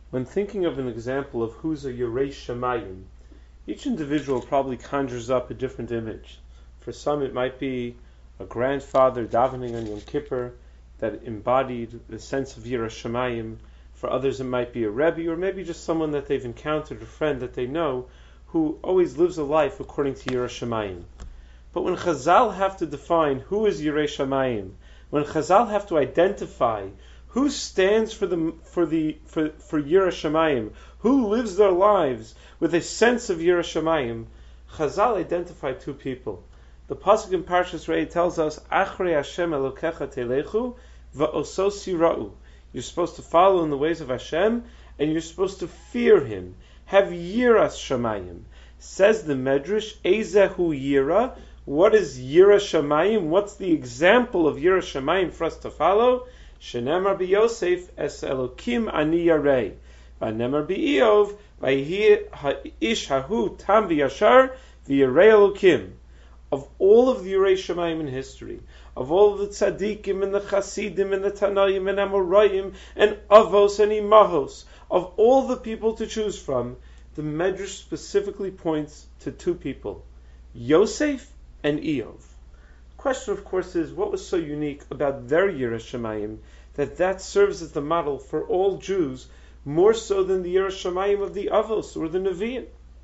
When thinking of an example of who's a Yerei Shamayim, each individual probably conjures up a different image. For some it might be a grandfather davening on Yom Kippur that embodied the sense of Yerei Shamayim. For others it might be a Rebbe, or maybe just someone that they've encountered, a friend that they know, who always lives a life according to Yerei Shamayim. But when Chazal have to define who is Yerei Shamayim, when Chazal have to identify who stands for Yerei Shamayim, who lives their lives with a sense of Yerei Shamayim, Chazal identified two people. The pasuk in Parshas Re'eh tells us, "Achrei Hashem Elokecha telechu va'oso sira'u." You're supposed to follow in the ways of Hashem, and you're supposed to fear Him. Have Yiras Shamayim. Says the Medrash, Ezehu Yira. What is Yira Shamayim? What's the example of Yira Shamayim for us to follow? Shenemar b'Yosef es Elokim ani yarei. V'nemar b'Iyov v'yihi ha'ish hahu tam v'yashar v'yarei Elokim. Of all of the Yerei Shamayim in history, of all of the tzaddikim and the chasidim and the tanaim and amoraim and avos and imahos, of all the people to choose from, the Medrash specifically points to two people, Yosef and Eov. The question, of course, is what was so unique about their Yerei Shamayim that serves as the model for all Jews, more so than the Yerei Shamayim of the Avos or the Nevi'im?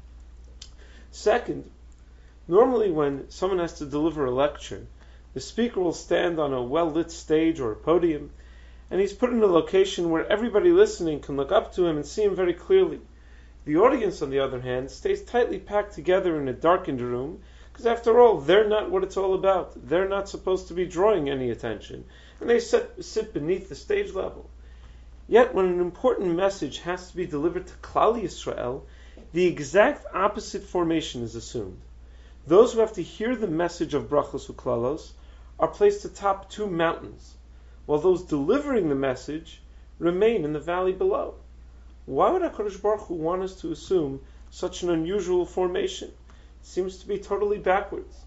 Second, normally when someone has to deliver a lecture, the speaker will stand on a well-lit stage or a podium, and he's put in a location where everybody listening can look up to him and see him very clearly. The audience, on the other hand, stays tightly packed together in a darkened room, because after all, they're not what it's all about. They're not supposed to be drawing any attention, and they sit beneath the stage level. Yet when an important message has to be delivered to Klal Yisrael, the exact opposite formation is assumed. Those who have to hear the message of Brachos Uklalos are placed atop two mountains, while those delivering the message remain in the valley below. Why would HaKadosh Baruch Hu want us to assume such an unusual formation? It seems to be totally backwards.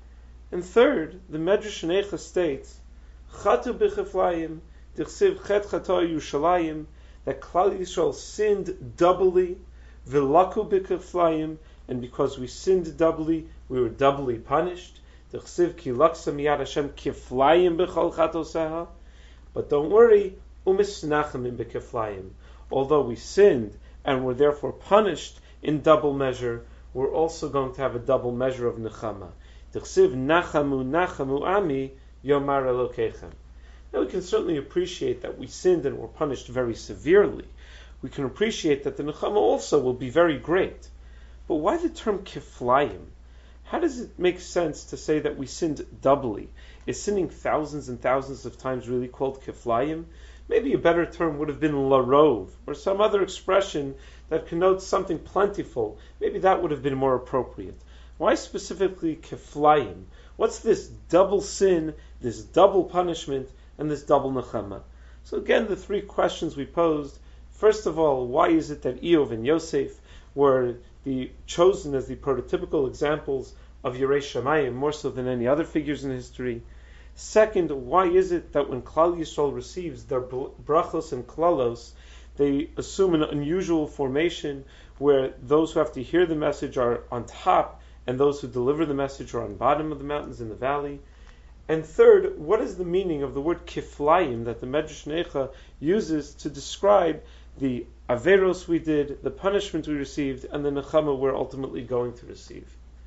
And third, the Medrash Necha states, Chatu b'cheflayim, dichsiv chet chato Yerushalayim, that Klal Yisrael sinned doubly, v'laku b'cheflayim, and because we sinned doubly, we were doubly punished. Dichsiv ki laksa miyad Hashem keflayim b'chol chatoseha. But don't worry, umisnachemim b'keflayim. Although we sinned and were therefore punished in double measure, we're also going to have a double measure of nechama. Dichsiv nachamu nachamu ami yomar elokechem. Now we can certainly appreciate that we sinned and were punished very severely. We can appreciate that the nechama also will be very great. But why the term keflayim? How does it make sense to say that we sinned doubly? Is sinning thousands and thousands of times really called keflayim? Maybe a better term would have been larov, or some other expression that connotes something plentiful. Maybe that would have been more appropriate. Why specifically keflayim? What's this double sin, this double punishment, and this double nechama? So again, the three questions we posed. First of all, why is it that Eov and Yosef were chosen as the prototypical examples of Yerei Shamayim, more so than any other figures in history? Second, why is it that when Klal Yisrael receives their brachos and klalos, they assume an unusual formation where those who have to hear the message are on top and those who deliver the message are on bottom of the mountains in the valley? And third, what is the meaning of the word kiflayim that the Medrash Necha uses to describe the averos we did, the punishment we received, and the nechama we're ultimately going to receive?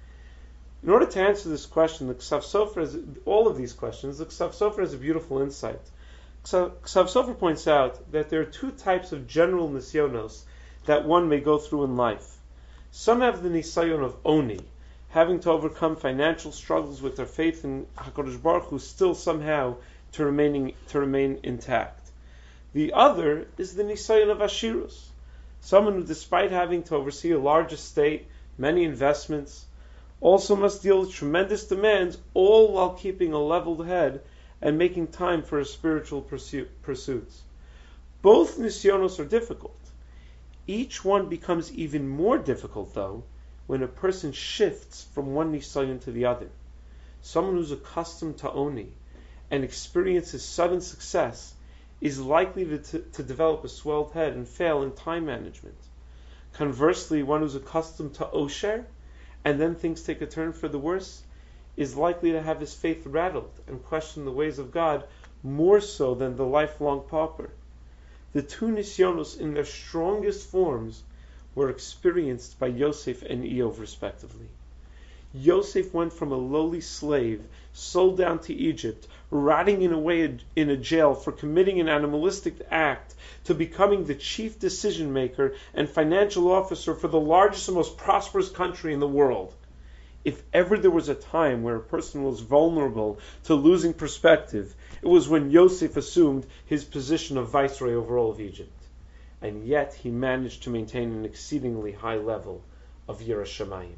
In order to answer this question, the Ksav Sofer has all of these questions. The Ksav Sofer has a beautiful insight. Ksav Sofer points out that there are two types of general nisyonos that one may go through in life. Some have the nisayon of oni, having to overcome financial struggles with their faith in HaKadosh Baruch Hu still somehow to remain intact. The other is the nisayon of ashirus, someone who, despite having to oversee a large estate, many investments, also must deal with tremendous demands, all while keeping a leveled head and making time for his spiritual pursuits. Both nisyonos are difficult. Each one becomes even more difficult, though, when a person shifts from one nisayon to the other. Someone who's accustomed to oni and experiences sudden success is likely to develop a swelled head and fail in time management. Conversely, one who's accustomed to osher, and then things take a turn for the worse, is likely to have his faith rattled and question the ways of God more so than the lifelong pauper. The two nisyonos in their strongest forms were experienced by Yosef and Eov respectively. Yosef went from a lowly slave, sold down to Egypt, rotting in a jail for committing an animalistic act, to becoming the chief decision maker and financial officer for the largest and most prosperous country in the world. If ever there was a time where a person was vulnerable to losing perspective, it was when Yosef assumed his position of viceroy over all of Egypt. And yet he managed to maintain an exceedingly high level of Yiras Shamayim.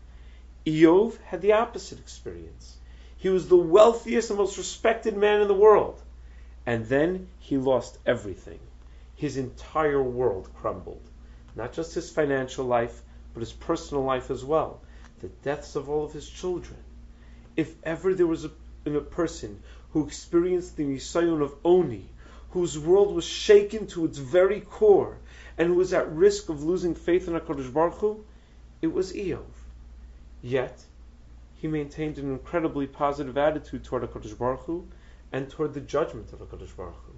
Eov had the opposite experience. He was the wealthiest and most respected man in the world. And then he lost everything. His entire world crumbled. Not just his financial life, but his personal life as well. The deaths of all of his children. If ever there was a person who experienced the nisayon of Oni, whose world was shaken to its very core, and who was at risk of losing faith in HaKadosh Baruch Hu, it was Eov. Yet, he maintained an incredibly positive attitude toward HaKadosh Baruch Hu and toward the judgment of HaKadosh Baruch Hu.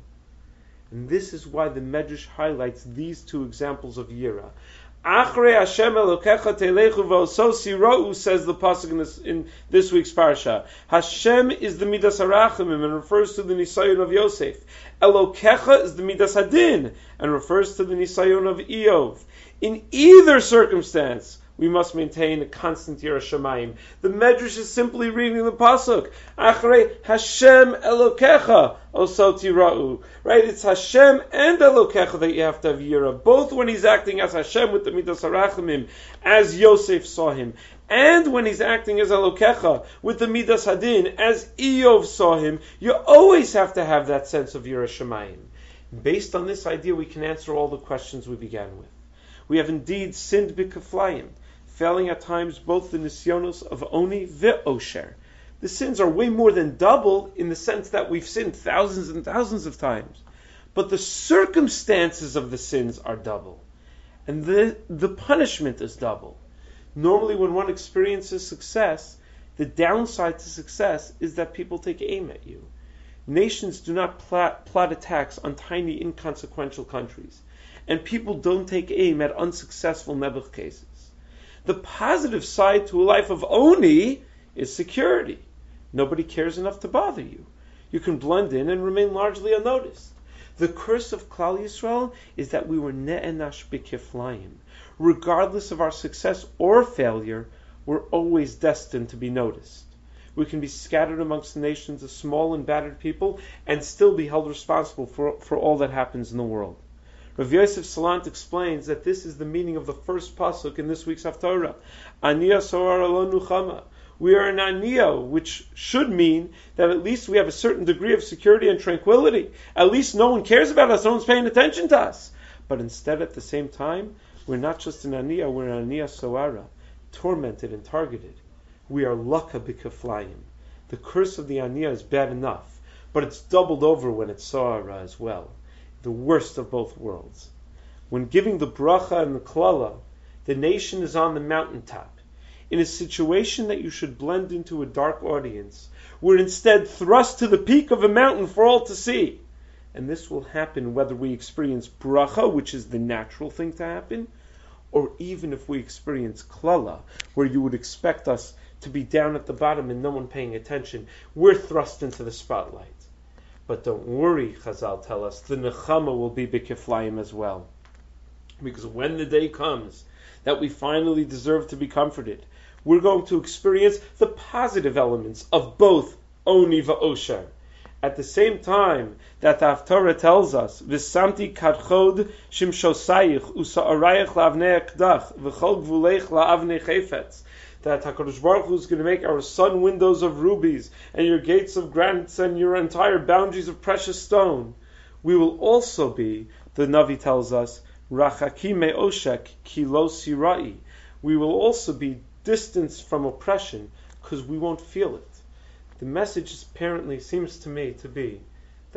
And this is why the Medrash highlights these two examples of Yira. Achrei Hashem Elokecha Telechu V'ososi Ro'u, says the pasuk in this week's parsha. Hashem is the Midas HaRachamim and refers to the Nisayon of Yosef. Elokecha is the Midas Hadin and refers to the Nisayon of Eov. In either circumstance, we must maintain a constant Yiras Shamayim. The Medrash is simply reading the pasuk. Achrei Hashem Elokecha Osoti Ra'u. Right? It's Hashem and Elokecha that you have to have Yira. Both when he's acting as Hashem with the Midas HaRachamim, as Yosef saw him, and when he's acting as Elokecha with the Midas Hadin, as Eov saw him, you always have to have that sense of Yiras Shamayim. Based on this idea, we can answer all the questions we began with. We have indeed sinned b'kaflayim, failing at times both the nisyonos of Oni ve'osher. The sins are way more than double in the sense that we've sinned thousands and thousands of times. But the circumstances of the sins are double. And the punishment is double. Normally when one experiences success, the downside to success is that people take aim at you. Nations do not plot attacks on tiny inconsequential countries. And people don't take aim at unsuccessful nebuch cases. The positive side to a life of Oni is security. Nobody cares enough to bother you. You can blend in and remain largely unnoticed. The curse of Klal Yisrael is that we were ne'enash b'kiflayim. Regardless of our success or failure, we're always destined to be noticed. We can be scattered amongst the nations of small and battered people and still be held responsible for all that happens in the world. Rav Yosef Salant explains that this is the meaning of the first pasuk in this week's Haftarah. Aniya so'ara lo nuchama. We are an Aniya, which should mean that at least we have a certain degree of security and tranquility. At least no one cares about us, no one's paying attention to us. But instead, at the same time, we're not just an Aniya, we're an Aniya so'ara, tormented and targeted. We are laka b'kaflayim. The curse of the Aniya is bad enough, but it's doubled over when it's so'ara as well. The worst of both worlds. When giving the bracha and the klala, the nation is on the mountaintop. In a situation that you should blend into a dark audience, we're instead thrust to the peak of a mountain for all to see. And this will happen whether we experience bracha, which is the natural thing to happen, or even if we experience klala, where you would expect us to be down at the bottom and no one paying attention. We're thrust into the spotlight. But don't worry, Chazal tell us, the nechama will be b'kiflayim as well. Because when the day comes that we finally deserve to be comforted, we're going to experience the positive elements of both Oni va'osher. At the same time that the Haftarah tells us, V'samti kadchod shimshosayich usa'arayich la'avnei ekdach v'chol gvuleich la'avnei chayfetz, that HaKadosh Baruch Hu is going to make our sun windows of rubies and your gates of granites and your entire boundaries of precious stone. We will also be, the Navi tells us, Rachaki me'oshek ki lo sirai. We will also be distanced from oppression because we won't feel it. The message apparently seems to me to be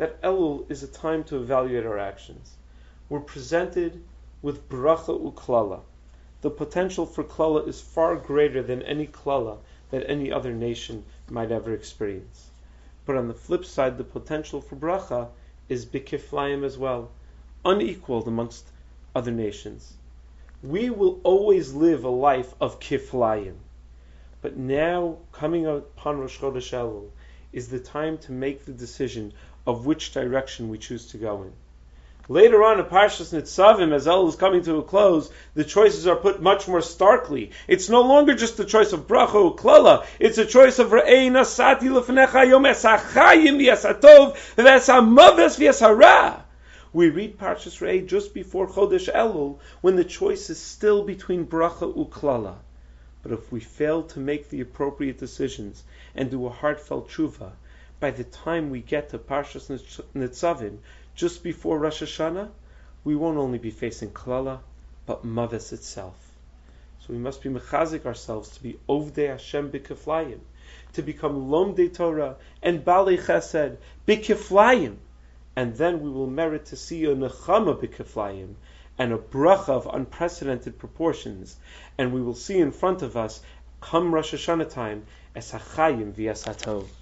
that Elul is a time to evaluate our actions. We're presented with bracha u'klala. The potential for klala is far greater than any klala that any other nation might ever experience. But on the flip side, the potential for bracha is bikiflayim as well, unequaled amongst other nations. We will always live a life of kiflayim. But now, coming upon Rosh Chodesh Elul, is the time to make the decision of which direction we choose to go in. Later on in Parshas Nitzavim, as Elul is coming to a close, the choices are put much more starkly. It's no longer just the choice of bracha or klala. It's a choice of Re'ei nasati lefnecha yom esachayim v'yasatov v'esamaves v'yasara. We read Parshas Re'ei just before Chodesh Elul, when the choice is still between bracha or klala. But if we fail to make the appropriate decisions and do a heartfelt tshuva, by the time we get to Parshas Nitzavim, just before Rosh Hashanah, we won't only be facing klala, but maves itself. So we must be mechazik ourselves to be ovdei Hashem b'kiflayim, to become lomdei Torah and balei chesed b'kiflayim, and then we will merit to see a nechama b'kiflayim and a bracha of unprecedented proportions, and we will see in front of us, come Rosh Hashanah time, es hachayim v'yasatov.